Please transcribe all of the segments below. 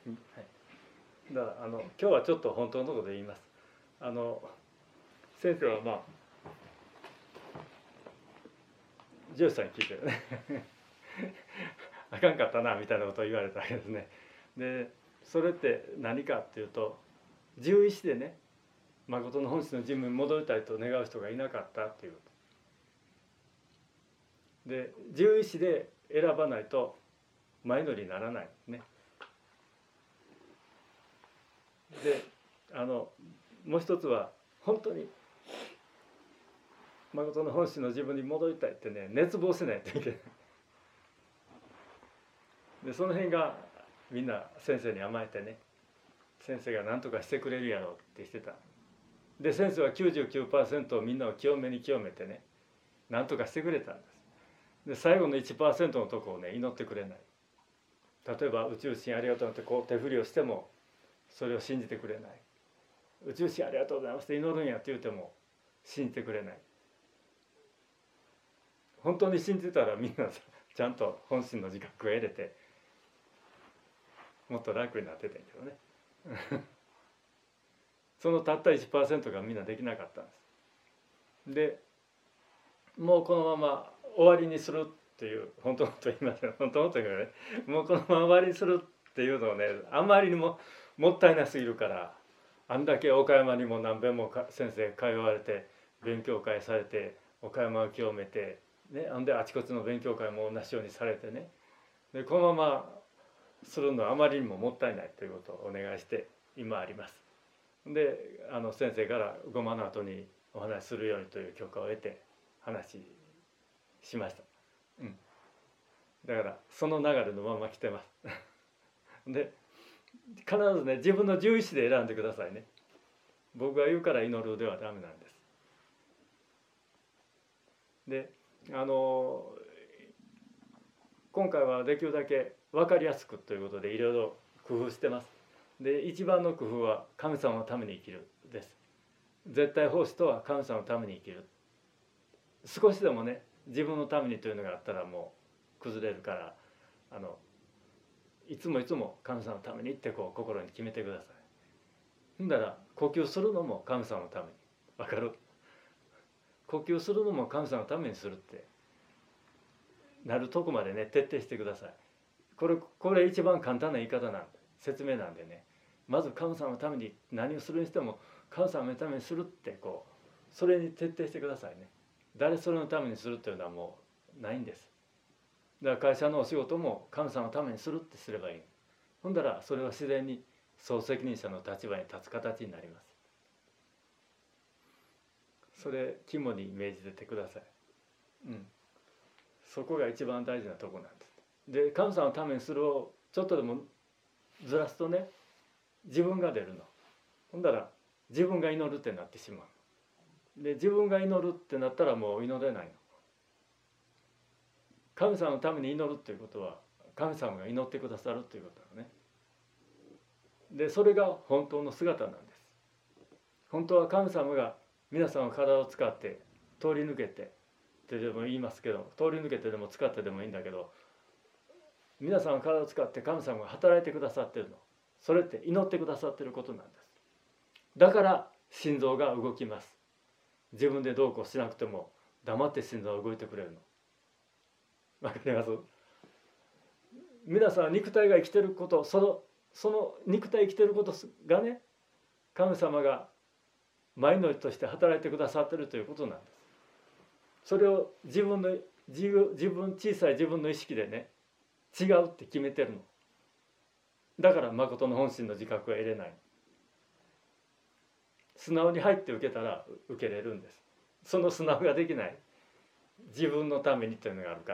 はい、だから今日はちょっと本当のことで言います。先生は上司さんに聞いてるねあかんかったなみたいなことを言われたわけですね。でそれって何かっていうと、獣医師でね誠の本質の自分に戻りたいと願う人がいなかったっていうことで、獣医師で選ばないと前乗りにならないね。でもう一つは本当に誠の本心の自分に戻りたいってね、熱望せないといけない。でその辺がみんな先生に甘えてね、先生が何とかしてくれるやろうってしてた。で先生は 99% みんなを清めに清めてね、何とかしてくれたんです。で最後の 1% のとこをね祈ってくれない。例えば宇宙神ありがとうってこう手振りをしてもそれを信じてくれない。宇宙神ありがとうございますって祈るんやって言うても信じてくれない。本当に信じたらみんなちゃんと本心の自覚を得れてもっと楽になってたんけどねそのたった 1% がみんなできなかったんです。でもうこのまま終わりにするっていう、本当のこと言いません、本当のこと言うね、もうこのまま終わりにするっていうのをね、あまりにももったいなすぎるから、あんだけ岡山にも何遍も先生通われて勉強会されて岡山を清めてね、あんであちこちの勉強会も同じようにされてね、でこのままするのはあまりにももったいないということをお願いして今あります。で先生からごまの後にお話しするようにという許可を得て話しました。だからその流れのまま来てますで必ずね自分の獣医師で選んでくださいね。僕が言うから祈るではダメなんです。で今回はできるだけ分かりやすくということでいろいろ工夫してます。で一番の工夫は神様のために生きるです。絶対奉仕とは神様のために生きる。少しでもね自分のためにというのがあったらもう崩れるから、いつもいつも神様のためにってこう心に決めてください。ほんだら呼吸するのも神様のために、分かる？呼吸するのも神様のためにするってなるとこまでね徹底してください。これ一番簡単な言い方なんで、説明なんでね、まず神様のために何をするにしても神様のためにするってこうそれに徹底してくださいね。誰それのためにするっていうのはもうないんです。だから会社のお仕事も神様のためにするってすればいい。ほんだらそれは自然に総責任者の立場に立つ形になります。それ肝に銘じててください。そこが一番大事なとこなんです。で神様のためにするをちょっとでもずらすとね、自分が出るの。ほんだら自分が祈るってなってしまう。で自分が祈るってなったらもう祈れないの。神様のために祈るっていうことは神様が祈ってくださるということだね。でそれが本当の姿なんです。本当は神様が皆さんの体を使って通り抜けてってでも言いますけど、通り抜けてでも使ってでもいいんだけど、皆さんの体を使って神様が働いてくださってるの。それって祈ってくださってることなんです。だから心臓が動きます。自分でどうこうしなくても黙って心臓が動いてくれるの。わかります？皆さん肉体が生きてること、その肉体生きてることがね、神様が前のとして働いてくださってるということなんです。それを自分小さい自分の意識でね違うって決めてるの。だから誠の本心の自覚は得れない。素直に入って受けたら受けれるんです。その素直ができない、自分のためにというのがあるから。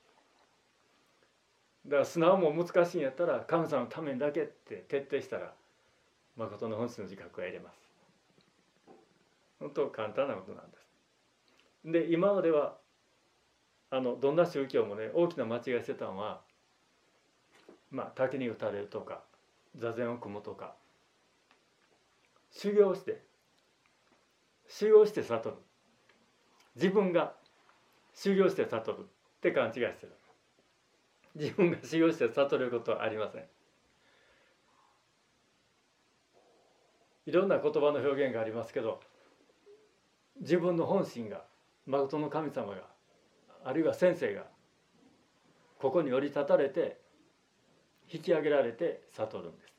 だから素直も難しいんやったら神様のためにだけって徹底したら誠の本心の自覚が得れます。本当簡単なことなんです。で今まではどんな宗教もね大きな間違いしてたのは、滝に打たれるとか座禅を組むとか修行して悟る、自分が修行して悟るって勘違いしてる。自分が修行して悟ることはありません。 いろんな言葉の表現がありますけど、自分の本心が、誠の神様が、あるいは先生がここに降り立たれて引き上げられて悟るんです。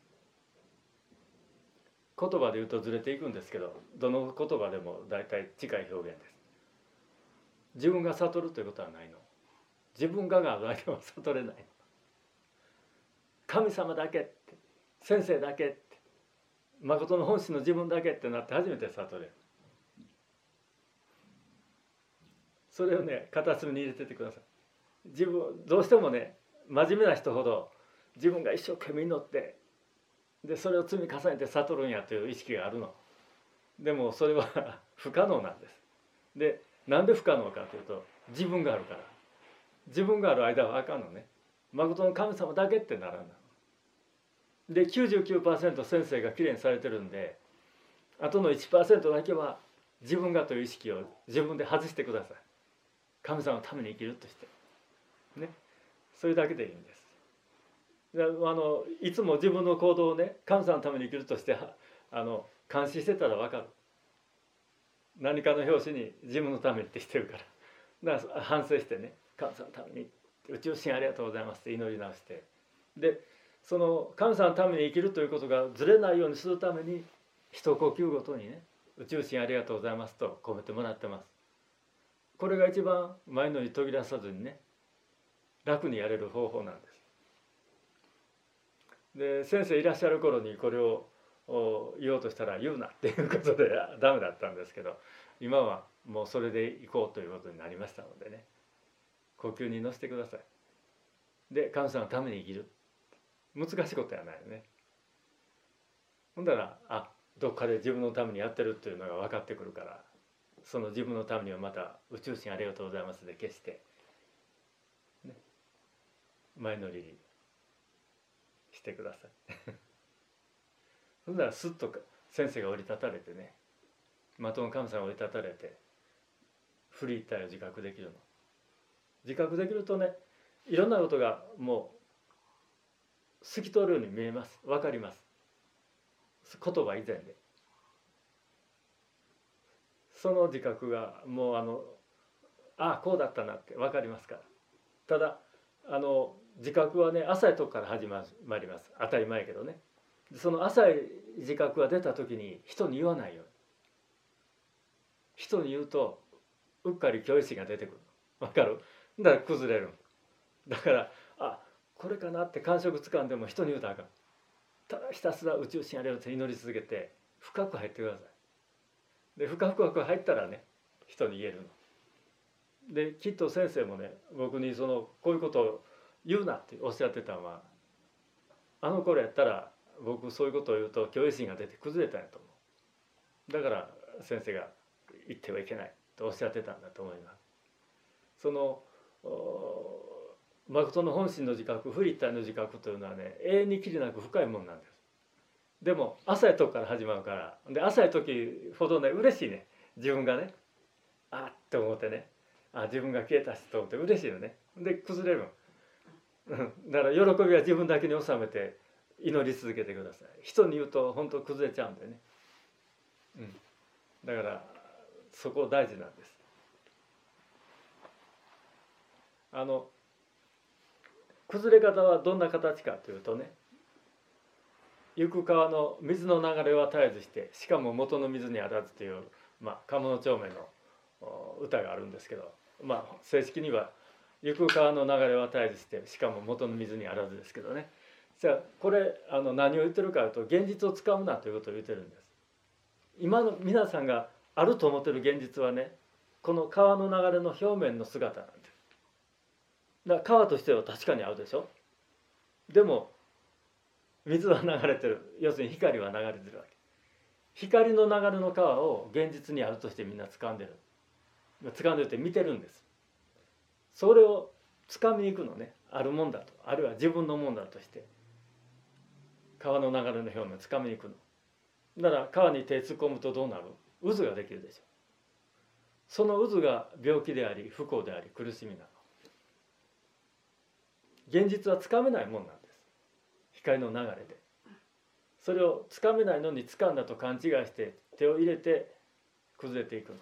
言葉で言うとずれていくんですけど、どの言葉でも大体近い表現です。自分が悟るということはないの。自分がある間は悟れない。神様だけって、先生だけって、誠の本心の自分だけってなって初めて悟れる。それをね、片隅に入れててください。自分どうしてもね、真面目な人ほど自分が一生懸命祈って、でそれを積み重ねて悟るんやという意識があるの。でもそれは不可能なんです。で、なんで不可能かというと、自分があるから。自分がある間はあかんのね。誠の神様だけってならんの。で 99% 先生がきれいにされてるんで、あとの 1% だけは自分がという意識を自分で外してください。神様のために生きるとしてね、それだけでいいんです。いつも自分の行動をね、神様のために生きるとして監視してたら分かる。何かの拍子に自分のためにってしてるから。だから反省してね、神様のために宇宙神ありがとうございますって祈り直して、でその神様のために生きるということがずれないようにするために、一呼吸ごとにね、宇宙神ありがとうございますと込めてもらってます。これが一番前のに途切らさずにね、楽にやれる方法なんです。で、先生いらっしゃる頃にこれを言おうとしたら言うなっていうことでダメだったんですけど、今はもうそれでいこうということになりましたのでね、呼吸に乗せてください。で、神様のために生きる、難しいことはないよね。ほんだら、どっかで自分のためにやってるっていうのが分かってくるから、その自分のためにはまた宇宙神ありがとうございますで消して、ね、前乗りしてください。そんならすっと先生が降り立たれてね、的の神様が降り立たれて、フリー体を自覚できるの。自覚できるとね、いろんなことがもう透き通るように見えます。分かります。言葉以前で。その自覚がもうこうだったなって分かりますから。ただ自覚はね、浅いとこから始まります。当たり前やけどね。その浅い自覚が出た時に人に言わないように。人に言うとうっかり虚意心が出てくる。分かる？だから崩れる。だからこれかなって感触つかんでも人に言うたらあかん。ただひたすら宇宙神ありがとう祈り続けて深く入ってください。で深く入ったらね、人に言えるの。できっと先生もね、僕にこういうことを言うなっておっしゃってたのは、あの頃やったら僕そういうことを言うと虚栄心が出て崩れたんやと思う。だから先生が言ってはいけないとおっしゃってたんだと思います。その誠の本心の自覚、不立体の自覚というのはね、永遠にきりなく深いものなんです。でも浅いとこから始まるから、で浅い時ほどね、嬉しいね、自分がね、って思ってね、自分が消えたしと思って嬉しいのね。で崩れるの。だから喜びは自分だけに収めて祈り続けてください。人に言うと本当崩れちゃうんでね。だからそこ大事なんです。崩れ方はどんな形かというとね、行く川の水の流れは絶えずして、しかも元の水にあらずという、鴨の長明の歌があるんですけど、正式には行く川の流れは絶えずして、しかも元の水にあらずですけどね。じゃあこれ何を言ってるかというと、現実をつかむなということを言ってるんです。今の皆さんがあると思ってる現実はね、この川の流れの表面の姿なんです。だから川としては確かにあるでしょ。でも水は流れてる、要するに光は流れてるわけ。光の流れの川を現実にあるとしてみんな掴んでるって見てるんです。それを掴みに行くのね、あるもんだと、あるいは自分のもんだとして川の流れの表面を掴みに行くの。だから川に手突っ込むとどうなる？渦ができるでしょ。その渦が病気であり不幸であり苦しみなの。現実はつかめないもんなんです。光の流れで。 それをつかめないのに掴んだと勘違いして手を入れて崩れていくの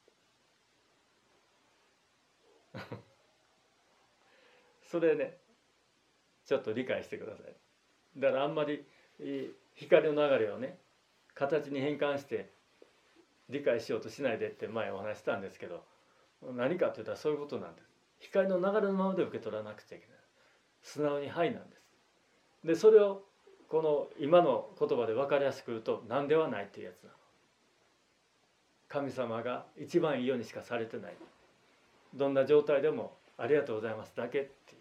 それねちょっと理解してください。だからあんまり光の流れをね形に変換して理解しようとしないでって前お話したんですけど、何かというとそういうことなんです。光の流れのままで受け取らなくちゃいけない。素直に「はい」なんです。でそれをこの今の言葉で分かりやすく言うと「なんではない」っていうやつなの。神様が一番いいようにしかされてない。どんな状態でも「ありがとうございます」だけっていう。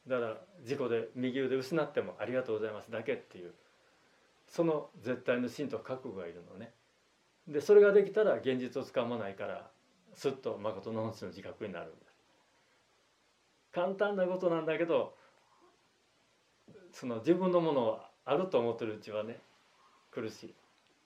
だから事故で右腕失っても「ありがとうございます」だけっていう、その絶対の信と覚悟がいるのね。でそれができたら現実をつかまないからすっと誠の本質の自覚になるんです。簡単なことなんだけど、その自分のものをあると思ってるうちはね苦しい。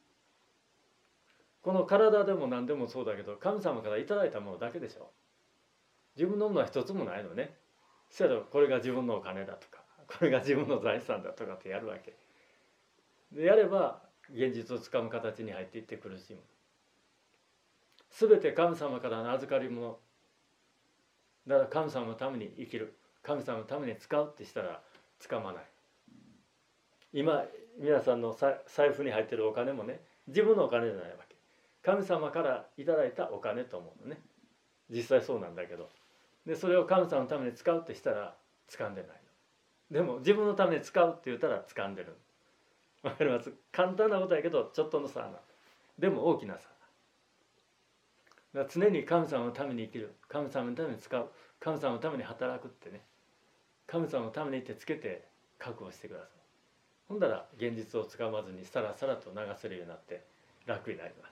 この体でも何でもそうだけど、神様からいただいたものだけでしょ。自分のものは一つもないのね。せやろこれが自分のお金だとかこれが自分の財産だとかってやるわけで、やれば現実をつかむ形に入っていって苦しむ。全て神様からの預かり物だから、神様のために生きる、神様のために使うってしたらつかまない。今皆さんの財布に入ってるお金もね自分のお金じゃないわけ。神様からいただいたお金と思うのね。実際そうなんだけど、でそれを神様のために使うってしたら掴んでないの。でも自分のために使うって言ったら掴んでる。わかります？簡単なことやけどちょっとの差な。でも大きな差。だから常に神様のために生きる、神様のために使う、神様のために働くってね、神様のためにってつけて覚悟してください。ほんだら現実をつかまずにさらさらと流せるようになって楽になります。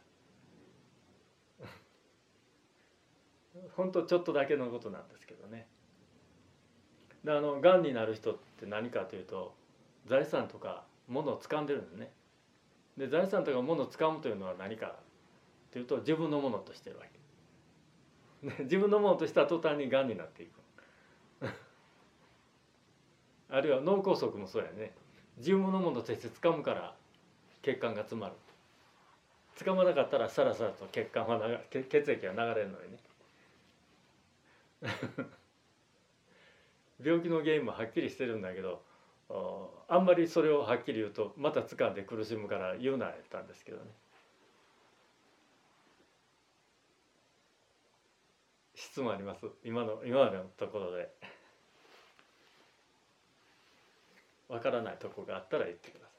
ほんとちょっとだけのことなんですけどね。でがんになる人って何かというと財産とか物を掴んでるんですね。で財産とか物を掴むというのは何かというと自分のものとしてるわけで、自分のものとした途端にがんになっていくあるいは脳梗塞もそうやね。自分のものとして掴むから血管が詰まる。掴まなかったらさらさらと血液が流れるのにね病気の原因もはっきりしてるんだけど、あんまりそれをはっきり言うとまた掴んで苦しむから言うなやったんですけどね。質問あります？今までのところでわからないところがあったら言ってください。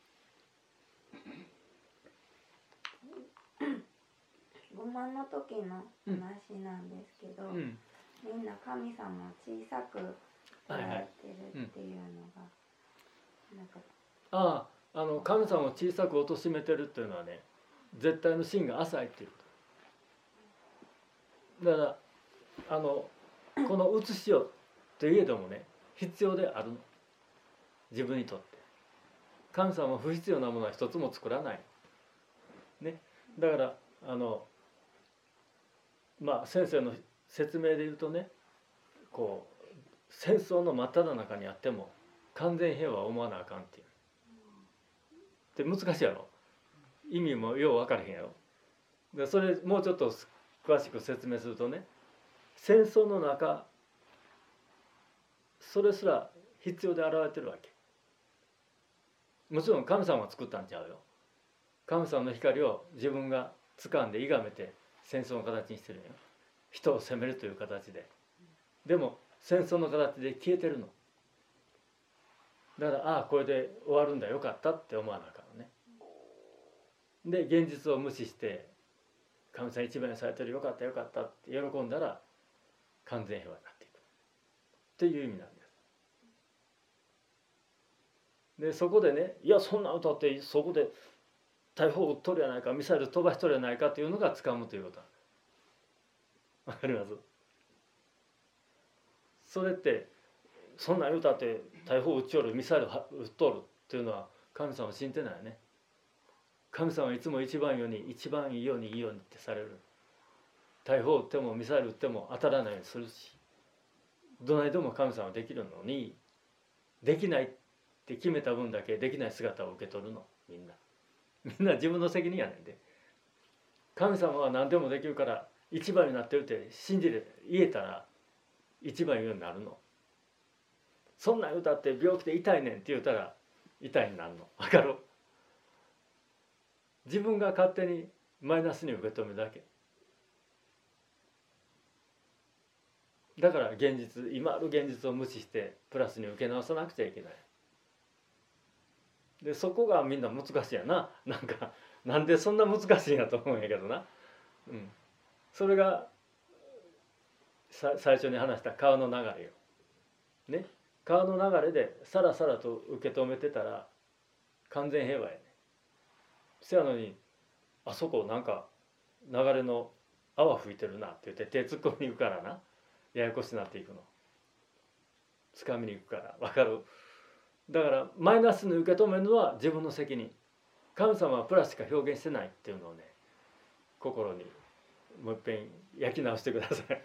ごまの時の話なんですけど、みんな神様を小さく捉えてるっていうのが、なんか神様を小さく貶めてるっていうのはね、絶対の真が浅いっていうこと。だからこの写しよといえどもね必要であるの、自分にとって。神様は不必要なものは一つも作らないね。だから先生の説明で言うとね、こう戦争の真っ只中にあっても完全平和を思わなあかんっていう。で難しいやろ。意味もよう分からへんやろ。でそれもうちょっと詳しく説明するとね、戦争の中それすら必要で現れてるわけ。もちろん神様が作ったんちゃうよ。神様の光を自分が掴んで歪めて戦争の形にしてるよ。人を責めるという形で。でも戦争の形で消えてるの。だからこれで終わるんだよかったって思わなあかんのね。で現実を無視して神様一番されてるよかったよかったって喜んだら完全平和になっていくっていう意味なんです。でそこでね、いやそんな歌ってそこで大砲撃っとるやないか、ミサイル飛ばしとるやないかっていうのが掴むということなんです。わかります？それってそんなん言うたって大砲撃ちよる、ミサイル撃っとるっていうのは神様を信じてないよね。神様はいつも一番いいようにいいようにってされる。大砲撃ってもミサイル撃っても当たらないようにするし、どないでも神様はできるのにできないっって決めた分だけできない姿を受け取るの。みんな自分の責任やねんで。神様は何でもできるから一番になってるって信じて言えたら一番言うようになるの。そんなん歌って病気で痛いねんって言うたら痛いになるの。分かる？自分が勝手にマイナスに受け止めるだけ。だから現実、今ある現実を無視してプラスに受け直さなくちゃいけない。でそこがみんな難しいやな。なんでそんな難しいんやと思うんやけどな。それが最初に話した川の流れよ。ね、川の流れでさらさらと受け止めてたら完全平和やね。せやのにあそこなんか流れの泡吹いてるなって言って手突っ込みに行くからな、ややこしくなっていくの。つかみに行くから分かる。だからマイナスに受け止めるのは自分の責任。神様はプラスしか表現してないっていうのをね、心にもう一遍焼き直してください。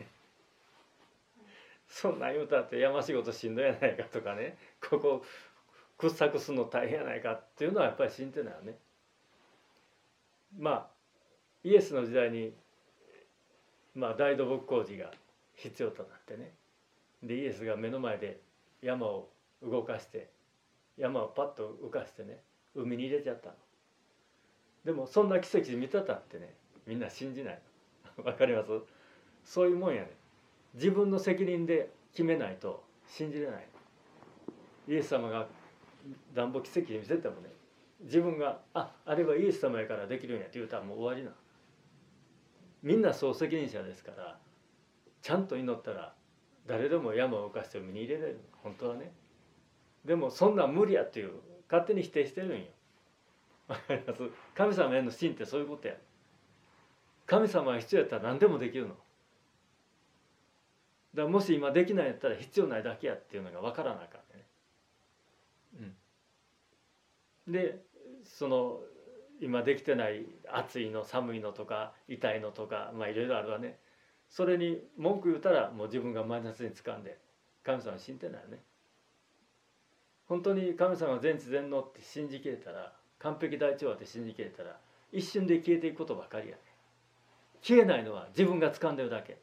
そんなん言うたって山仕事しんどいやないかとかね、ここ掘削するの大変やないかっていうのはやっぱり信じてないよね。イエスの時代に大土木工事が必要となってね、でイエスが目の前で山を動かして山をパッと浮かしてね、海に入れちゃったの。でもそんな奇跡見てたってね、みんな信じないの。わかります？そういうもんやね。自分の責任で決めないと信じれない。イエス様がなんぼ奇跡見せてもね、自分があれはイエス様やからできるんやって言うたらもう終わりな。みんなそう責任者ですから、ちゃんと祈ったら誰でも山を動かして海に入れられる、本当はね。でもそんなん無理やっていう勝手に否定してるんよ。わかります？神様への信ってそういうことや。神様が必要やったら何でもできるの。だからもし今できないんやったら必要ないだけやっていうのが分からなかったね。でその今できてない暑いの寒いのとか痛いのとかいろいろあるわね。それに文句言うたらもう自分がマイナスに掴んで神様を信じてないよね。本当に神様が全知全能って信じきれたら、完璧大調和って信じきれたら一瞬で消えていくことばかりやね。消えないのは自分が掴んでるだけ。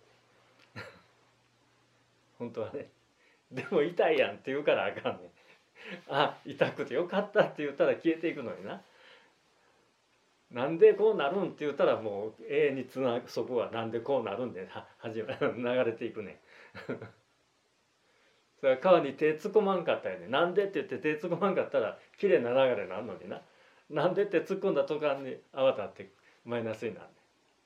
本当はね。でも痛いやんって言うからあかんね。痛くてよかったって言ったら消えていくのにな。なんでこうなるんって言ったらもう永遠にそこはなんでこうなるんで流れていくね。それは川に手突っ込まんかったよね。なんでって言って手突っ込まんかったらきれいな流れになるのにな。なんでって突っ込んだ途端に泡立ってマイナスになるね。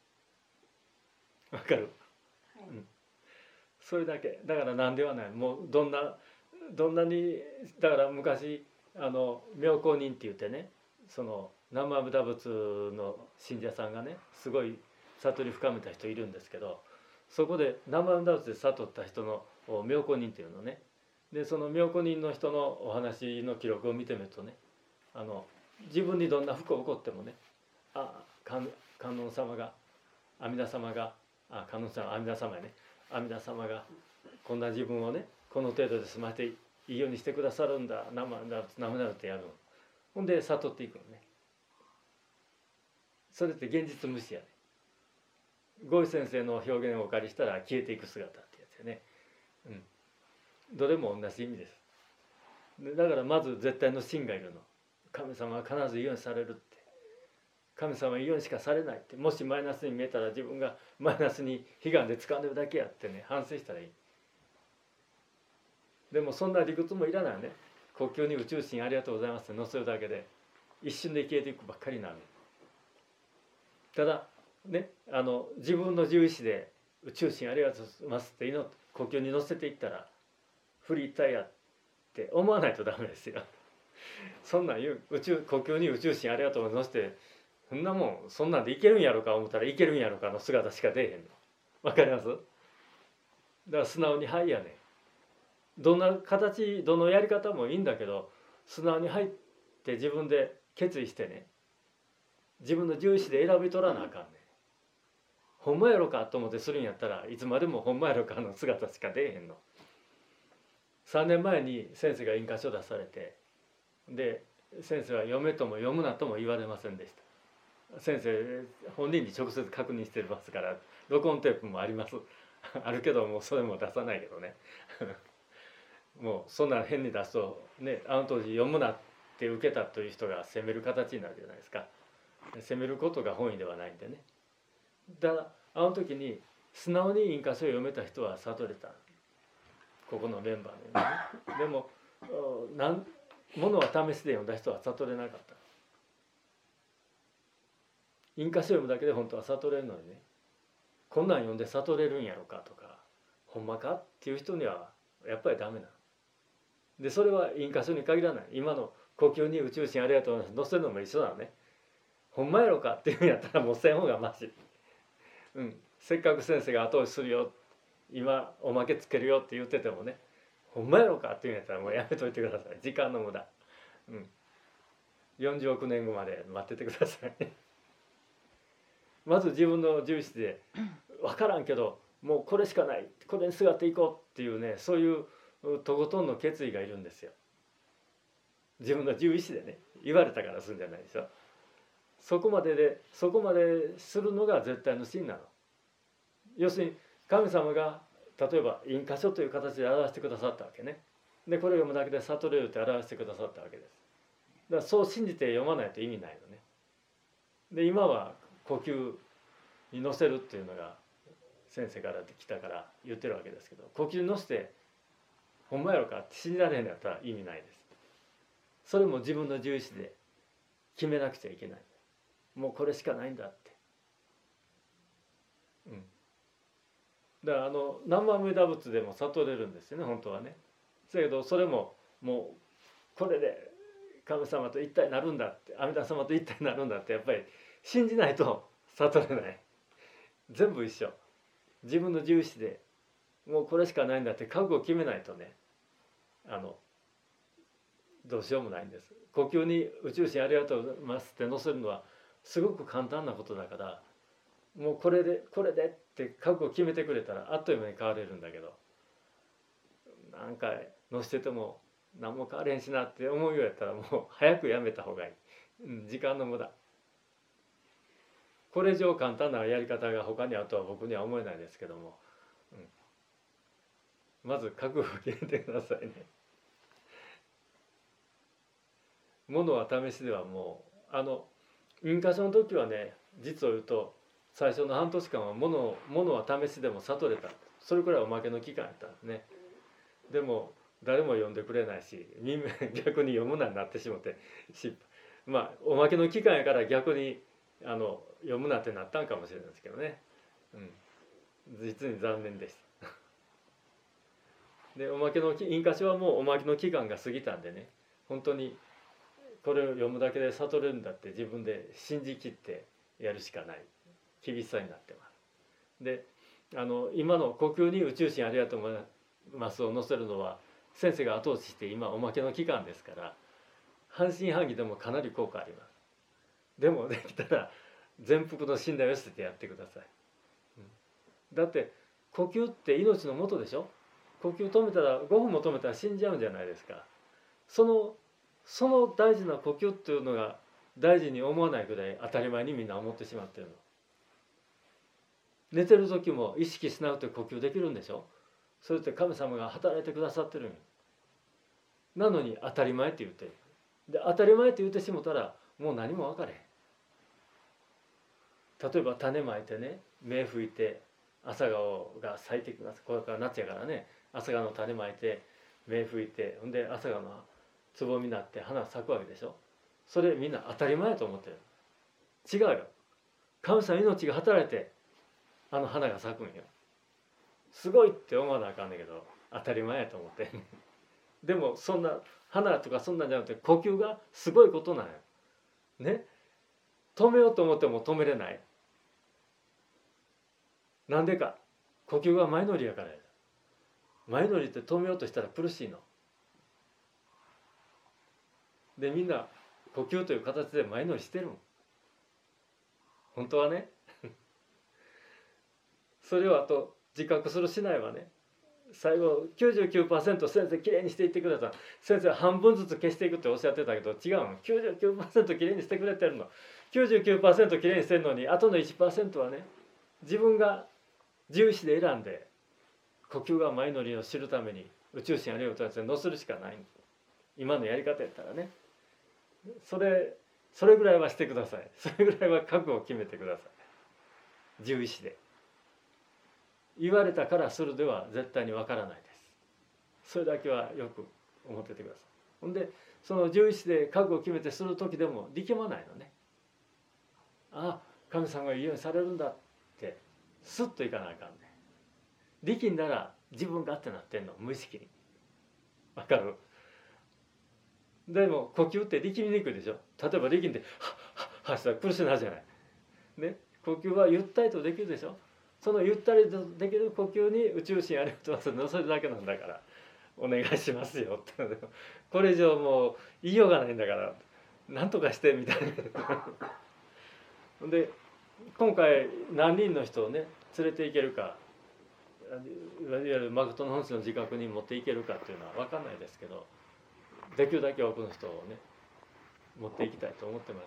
わかる？ はい、 それだけ。だからなんではない。もうどんなにだから昔妙高人って言ってね、その南無阿弥陀仏の信者さんがね、すごい悟り深めた人いるんですけど、そこで南無阿弥陀仏で悟った人の妙高人っていうのね。でその妙高人の人のお話の記録を見てみるとね、自分にどんな不幸起こってもね、観音様が阿弥陀様が観音様阿弥陀様やね、阿弥陀様がこんな自分をねこの程度で済ませていいようにしてくださるんだ、南無阿弥陀仏南無阿弥陀仏ってやるの。ほんで悟っていくのね。それって現実無視やね。ゴイ先生の表現をお借りしたら消えていく姿ってやつやね。どれも同じ意味です。だからまず絶対の真がいるの。神様は必ずいいようにされるって。神様はいいようにしかされないって。もしマイナスに見えたら自分がマイナスに悲願で掴んでるだけやってね、反省したらいい。でもそんな理屈もいらないよね。国境に宇宙神ありがとうございますって載せるだけで一瞬で消えていくばっかりになる。ただね、自分の自意志で宇宙神ありがとうございますって祈って国境に載せていったらフリータイヤって思わないとダメですよ。そんなん言う国境に宇宙神ありがとうございますってそんなもんそんなんでいけるんやろか思ったらいけるんやろかの姿しか出えへんの。わかります？だから素直にはいやね。どんな形どのやり方もいいんだけど、素直に入って自分で決意してね、自分の自意志で選び取らなあかんね。ほんまやろかと思ってするんやったらいつまでもほんまやろかの姿しか出えへんの。3年前に先生が印鑑書出されて、 で先生は読めとも読むなとも言われませんでした。先生本人に直接確認してますから、録音テープもありますあるけど、もうそれも出さないけどねもうそんな変に出すとね、あの当時読むなって受けたという人が責める形になるじゃないですか。責めることが本意ではないんでね。だからあの時に素直に印箇所を読めた人は悟れた、ここのメンバーのように、ね、でもものは試しで読んだ人は悟れなかった。印箇所読むだけで本当は悟れるのにね、こんなん読んで悟れるんやろかとか、ほんまかっていう人にはやっぱりダメなので、それは印箇所に限らない。今の呼吸に宇宙心ありがとうございます載せるのも一緒なのね。ほんまやろかっていうんやったらもうせん方がまし、せっかく先生が後押しするよ、今おまけつけるよって言っててもね、ほんまやろかっていうんやったらもうやめといてください。時間の無駄。40億年後まで待っててくださいまず自分の重視で分からんけどもうこれしかない、これにすがっていこうっていうね、そういうとことんの決意がいるんですよ。自分の自由意志でね、言われたからするんじゃないでしょ。そこまでするのが絶対の真なの。要するに神様が例えば印箇所という形で表してくださったわけね。でこれを読むだけで悟れるって表してくださったわけです。だからそう信じて読まないと意味ないのね。で今は呼吸に乗せるっていうのが先生から来たから言ってるわけですけど、呼吸に乗せてほんまやろかって信じられへんのやったら意味ないです。それも自分の自由意志で決めなくちゃいけない。もうこれしかないんだって。だから南無阿弥陀仏でも悟れるんですよね、本当はね。だけどそれももうこれで神様と一体になるんだって、阿弥陀様と一体になるんだってやっぱり信じないと悟れない。全部一緒。自分の自由意志でもうこれしかないんだって覚悟を決めないとね、どうしようもないんです。呼吸に宇宙心ありがとうございますって載せるのはすごく簡単なことだから、もうこれでって覚悟を決めてくれたらあっという間に変われるんだけど、なんか載せてても何も変われへんしなって思うようやったらもう早くやめた方がいい。時間の無駄。これ以上簡単なやり方が他にあるとは僕には思えないですけども、まず覚悟を決めてくださいね。ものは試しではもう印箇所の時はね、実を言うと最初の半年間はものは試しでも悟れた、それくらいおまけの期間やったんですね。でも誰も読んでくれないし、逆に読むなになってしまっておまけの期間やから逆に読むなってなったんかもしれないですけどね、実に残念でしたでおまけの印箇所はもうおまけの期間が過ぎたんでね、本当にこれを読むだけで悟れるんだって自分で信じきってやるしかない厳しさになってます。で今の呼吸に宇宙心ありがとうございますを載せるのは先生が後押しして今おまけの期間ですから、半信半疑でもかなり効果あります。でもできたら全幅の信頼を捨ててやってください。だって呼吸って命の元でしょ。呼吸止めたら5分も止めたら死んじゃうんじゃないですか。その大事な呼吸っていうのが大事に思わないぐらい当たり前にみんな思ってしまってるの。寝てる時も意識しなくて呼吸できるんでしょ。それって神様が働いてくださってるんよ。なのに当たり前って言ってる。で当たり前って言ってしもたらもう何も分かれへん。例えば種まいてね、芽吹いて朝顔が咲いてきます。これから夏やからね、朝顔の種まいて芽吹いて、ほんで朝顔のつぼみになって花咲くわけでしょ。それみんな当たり前と思ってる。違うよ。神様命が働いて花が咲くんよ。すごいって思わなあかんねんけど当たり前やと思ってでもそんな花とかそんなんじゃなくて呼吸がすごいことなんよね。止めようと思っても止めれない。なんでか、呼吸が前乗りやからや。前乗りって止めようとしたら苦しいので、みんな呼吸という形で前乗りしてるん本当はねそれをあと自覚するしないはね、 最後 99% 先生きれいにしていってください。先生半分ずつ消していくっておっしゃってたけど違うの。 99% きれいにしてくれてるの。 99% きれいにしてるのにあとの 1% はね、自分が自由意志で選んで呼吸が前乗りを知るために宇宙心あるよとやつに乗せるしかない。今のやり方やったらね、それぐらいはしてください。それぐらいは覚悟を決めてください。自由意志で。言われたからするでは絶対にわからないです。それだけはよく思っててください。ほんでその自由意志で覚悟を決めてする時でも力まないのね。ああ神様が言うようにされるんだってスッといかなあかんね。力んだら自分がってなってんの、無意識に。わかる？でも呼吸って力みにくいでしょ。例えば力んでハッハッハッしたら苦しいなじゃない。ね、呼吸はゆったりとできるでしょ。そのゆったりとできる呼吸に宇宙心ありがとうございます。それだけなんだからお願いしますよって。これ以上もう言いようがないんだから何とかしてみたいな。で今回何人の人をね連れていけるか、いわゆる誠の本心の自覚に持っていけるかっていうのは分かんないですけど、できるだけ多くの人をね持っていきたいと思ってます。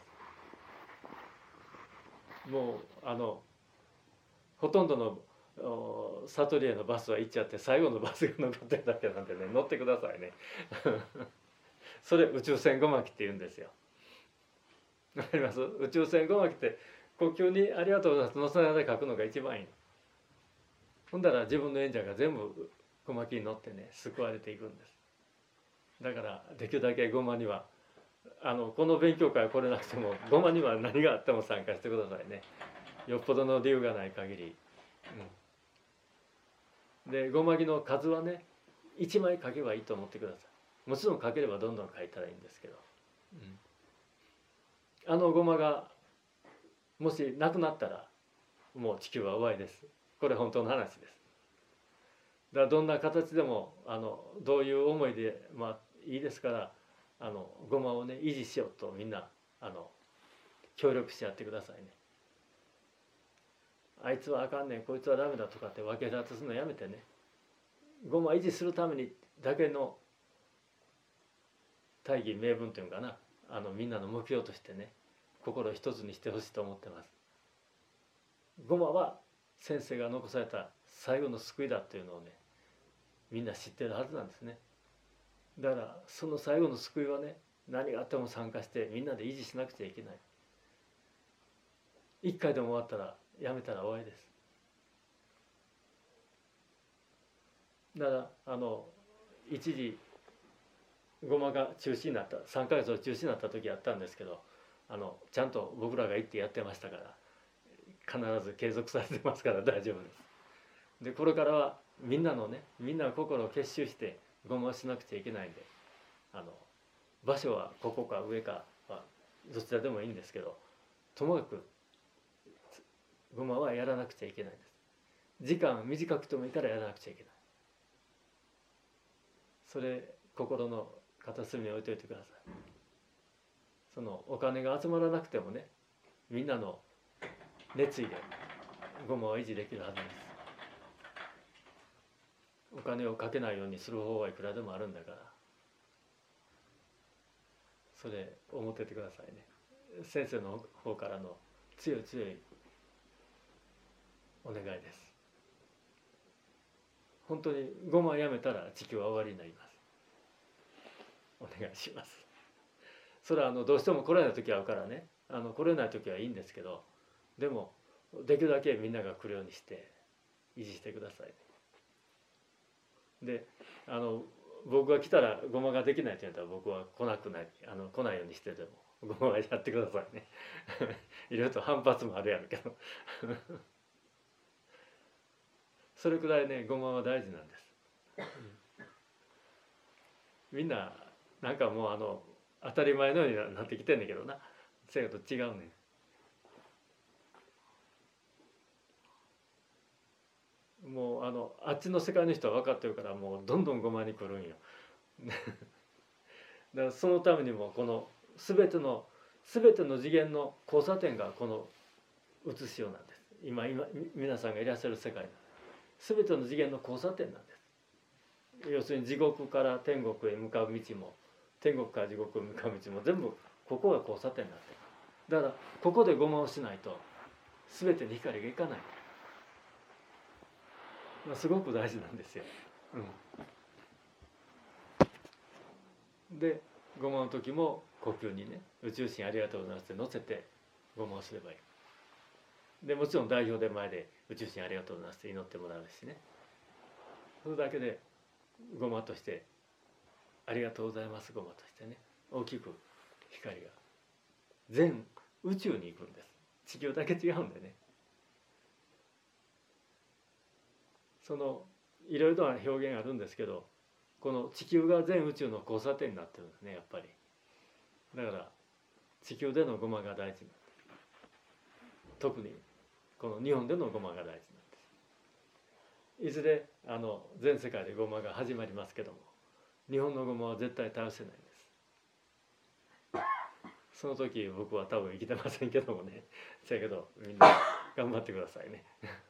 もうほとんどの悟りへのバスは行っちゃって最後のバスが残ってるだけなんでね、乗ってくださいね。それ宇宙船ごまきって言うんですよ。わかります？宇宙船ごまきって呼吸にありがとうございますのせながら書くのが一番いい。ほんだら自分の演者が全部ごまきに乗ってね救われていくんです。だからできるだけごまにはこの勉強会は来れなくてもごまには何があっても参加してくださいね。よっぽどの理由がない限り。でごまぎの数はね1枚書けばいいと思ってください。もちろん書ければどんどん書いたらいいんですけど、ごまがもしなくなったらもう地球は終わりです。これ本当の話です。だからどんな形でもどういう思いでいいですからごまをね維持しようとみんな協力し合ってくださいね。あいつはあかんねんこいつはダメだとかって分け隔てするのやめてね、ごま維持するためにだけの大義名分というのかな、みんなの目標としてね心一つにしてほしいと思ってます。ごまは先生が残された最後の救いだっていうのをねみんな知ってるはずなんですね。だからその最後の救いはね何があっても参加してみんなで維持しなくちゃいけない。一回でも終わったらやめたら終わりです。だから一時ごまが中止になった3ヶ月の中止になった時あったんですけどちゃんと僕らが行ってやってましたから必ず継続されてますから大丈夫です。でこれからはみんなの心を結集してごまをしなくちゃいけないんで場所はここか上かはどちらでもいいんですけど、ともかくごまはやらなくちゃいけないんです。時間短くてもいいからやらなくちゃいけない。それ心の片隅に置いといてください。そのお金が集まらなくてもねみんなの熱意でごまを維持できるはずです。お金をかけないようにする方はいくらでもあるんだからそれ思っててくださいね。先生の方からの強いお願いです。本当にごまやめたら地球は終わりになります。お願いします。それはどうしても来れない時はあるからね来れない時はいいんですけど、でもできるだけみんなが来るようにして維持してくださいね。で僕が来たらごまができないって言ったら僕は来ないようにしてでもごまはやってくださいね。いろいろと反発もあるやろうけどそれくらいねごまは大事なんです。みんななんかもう当たり前のようになってきてんねんけどな、せやと違うねん。もうあっちの世界の人は分かってるからもうどんどんごまに来るんよ。だからそのためにもこの全ての次元の交差点がこの写しようなんです。今皆さんがいらっしゃる世界の全ての次元の交差点なんです。 要するに地獄から天国へ向かう道も天国から地獄へ向かう道も全部ここが交差点になってる。だからここでごまをしないと全てに光がいかない、すごく大事なんですよ。でごまの時も呼吸にね宇宙神ありがとうございますって乗せてごまをすればいい。でもちろん代表で前で宇宙神ありがとうございますって祈ってもらうしね、それだけでごまとしてありがとうございますごまとしてね大きく光が全宇宙に行くんです。地球だけ違うんでね、そのいろいろな表現があるんですけど、この地球が全宇宙の交差点になってるんですねやっぱり。だから地球でのごまが大事なんです。特にこの日本でのごまが大事なんです。いずれ全世界でごまが始まりますけども、日本のごまは絶対倒せないんです。その時僕は多分生きてませんけどもね。せやけどみんな頑張ってくださいね。